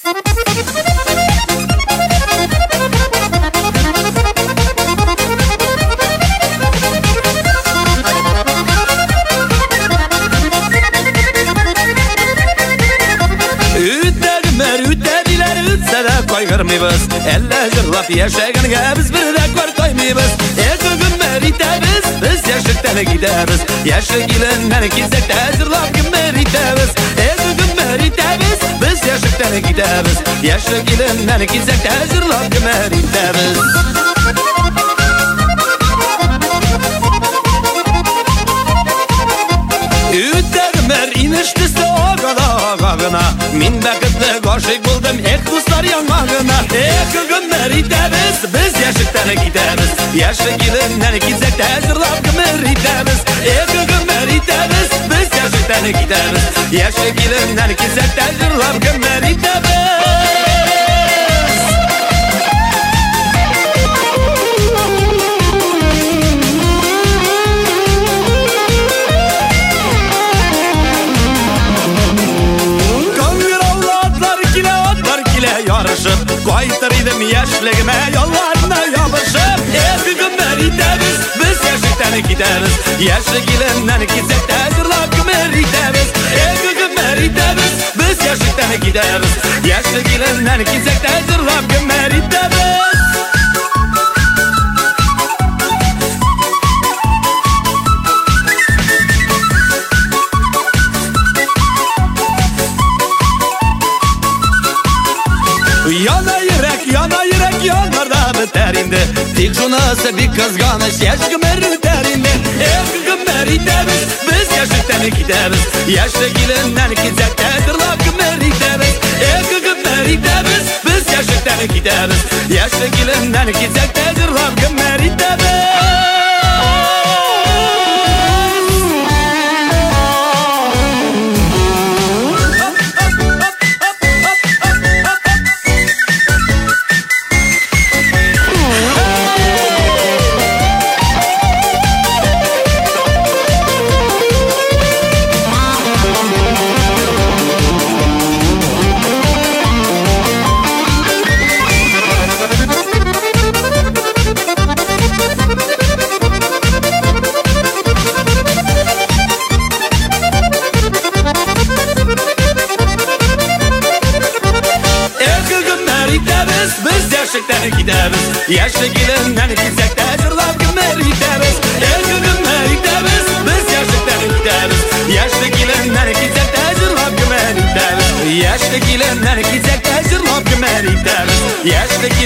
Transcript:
Koygarmıyız, elle zırlap yaşayanıga biz bir de korkoymıyız. Gün meritemiz, biz yaşlıktan gideriz. Yaşlı gilenler gizekte zırlap gün meritemiz. Gün meritemiz, biz yaşlıktan gideriz. Yaşlı gilenler gizekte zırlap gün meritemiz. Ütermer iniştisi o kadağına. Min bakıtlı koşuk buldum ek dostlar yanmağına. Gün meritemiz, biz yaşlıktan gideriz. Yaşlı gilenler gizekte zırlap gün meritemiz. Gün meritemiz, biz yaşlıktan gideriz. Yaşlı gilenler gizekte zırlap gün meritemiz. Koytarıydım yaşlıgıma yollarına yapışıp. Gün meritemiz, biz yaşlıktan gideriz. Yaşlı gilenler gizekte zırlap gün meritemiz. Gün meritemiz, biz yaşlıktan gideriz. Yaşlı gilenler gizekte zırlap gün meritemiz. Yana yürek yanlarda biter indi. Dik şunası bir kızganış yaşlı meriter indi. Gün meritemiz, biz yaşlıktan gideriz. Yaşlı gilenler gizekte zırlap gün meritemiz. Gün meritemiz, biz yaşlıktan gideriz. Yaşlı gilenler gizekte zırlap gün meritemiz. Yaşlı gilenler gizekte zırlap gün meritemiz. Gün meritemiz, biz yaşlıktan gideriz. Yaşlı gilenler gizekte zırlap gün meritemiz. Yaşlı gilenler gizekte zırlap gün meritemiz. Yaşlı